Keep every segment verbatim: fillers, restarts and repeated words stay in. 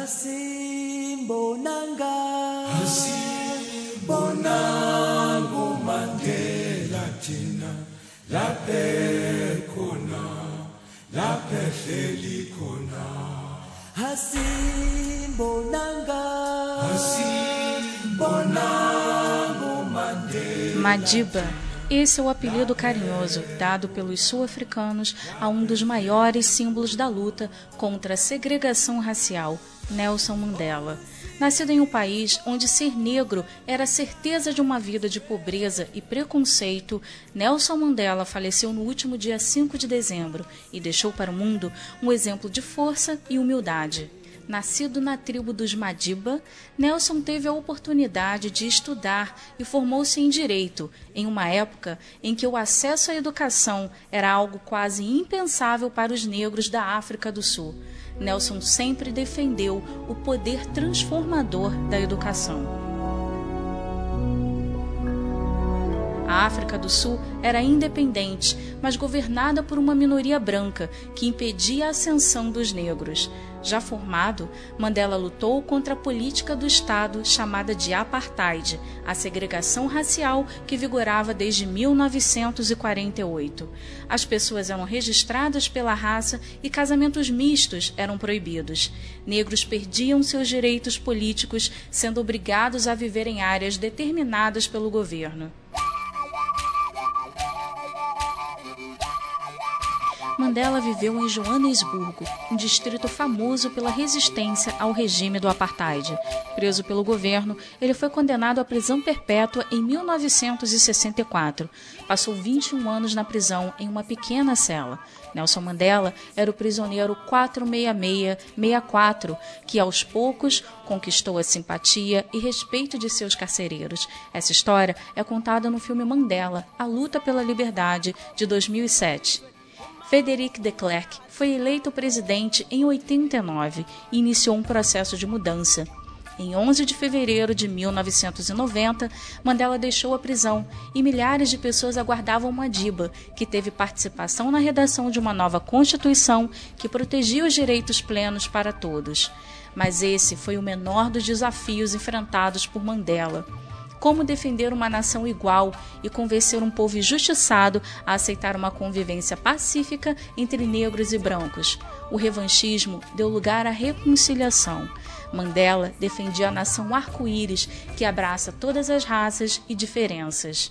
Hasimbonanga Hasimbonanga Mandela thina laphe khona laphe hleli khona Hasimbonanga Hasimbonanga Mandela. Madiba. Esse é o apelido carinhoso dado pelos sul-africanos a um dos maiores símbolos da luta contra a segregação racial, Nelson Mandela. Nascido em um país onde ser negro era a certeza de uma vida de pobreza e preconceito, Nelson Mandela faleceu no último dia cinco de dezembro e deixou para o mundo um exemplo de força e humildade. Nascido na tribo dos Madiba, Nelson teve a oportunidade de estudar e formou-se em Direito, em uma época em que o acesso à educação era algo quase impensável para os negros da África do Sul. Nelson sempre defendeu o poder transformador da educação. A África do Sul era independente, mas governada por uma minoria branca que impedia a ascensão dos negros. Já formado, Mandela lutou contra a política do Estado chamada de apartheid, a segregação racial que vigorava desde mil novecentos e quarenta e oito. As pessoas eram registradas pela raça e casamentos mistos eram proibidos. Negros perdiam seus direitos políticos, sendo obrigados a viver em áreas determinadas pelo governo. Mandela viveu em Joanesburgo, um distrito famoso pela resistência ao regime do apartheid. Preso pelo governo, ele foi condenado à prisão perpétua em mil novecentos e sessenta e quatro. Passou vinte e um anos na prisão em uma pequena cela. Nelson Mandela era o prisioneiro quatrocentos e sessenta e seis sessenta e quatro, que aos poucos conquistou a simpatia e respeito de seus carcereiros. Essa história é contada no filme Mandela, A Luta pela Liberdade, de dois mil e sete. Frederic de Klerk foi eleito presidente em oitenta e nove e iniciou um processo de mudança. Em onze de fevereiro de mil novecentos e noventa, Mandela deixou a prisão e milhares de pessoas aguardavam Madiba, que teve participação na redação de uma nova Constituição que protegia os direitos plenos para todos. Mas esse foi o menor dos desafios enfrentados por Mandela. Como defender uma nação igual e convencer um povo injustiçado a aceitar uma convivência pacífica entre negros e brancos? O revanchismo deu lugar à reconciliação. Mandela defendia a nação arco-íris, que abraça todas as raças e diferenças.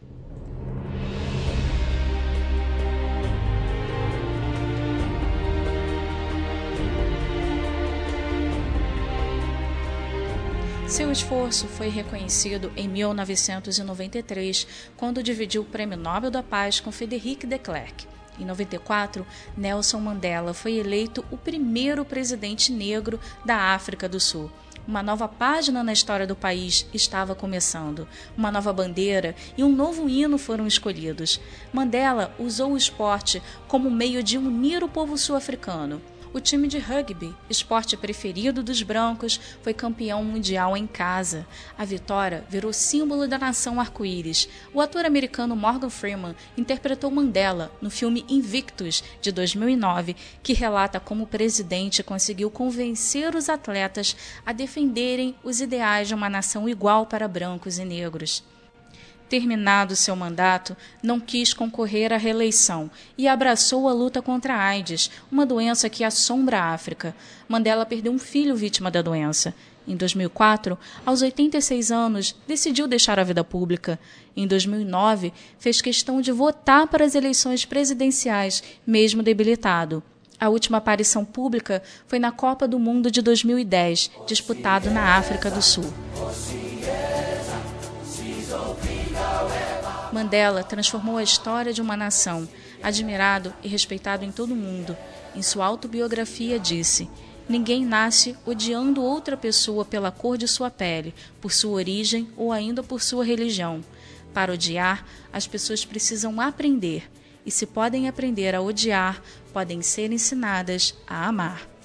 Seu esforço foi reconhecido em mil novecentos e noventa e três, quando dividiu o Prêmio Nobel da Paz com Frederic de Klerk. Em noventa e quatro, Nelson Mandela foi eleito o primeiro presidente negro da África do Sul. Uma nova página na história do país estava começando. Uma nova bandeira e um novo hino foram escolhidos. Mandela usou o esporte como meio de unir o povo sul-africano. O time de rugby, esporte preferido dos brancos, foi campeão mundial em casa. A vitória virou símbolo da nação arco-íris. O ator americano Morgan Freeman interpretou Mandela no filme Invictus, de dois mil e nove, que relata como o presidente conseguiu convencer os atletas a defenderem os ideais de uma nação igual para brancos e negros. Terminado seu mandato, não quis concorrer à reeleição e abraçou a luta contra a AIDS, uma doença que assombra a África. Mandela perdeu um filho vítima da doença. Em dois mil e quatro, aos oitenta e seis anos, decidiu deixar a vida pública. Em dois mil e nove, fez questão de votar para as eleições presidenciais, mesmo debilitado. A última aparição pública foi na Copa do Mundo de dois mil e dez, disputado na África do Sul. Mandela transformou a história de uma nação, admirado e respeitado em todo o mundo. Em sua autobiografia disse: "Ninguém nasce odiando outra pessoa pela cor de sua pele, por sua origem ou ainda por sua religião. Para odiar, as pessoas precisam aprender, e se podem aprender a odiar, podem ser ensinadas a amar."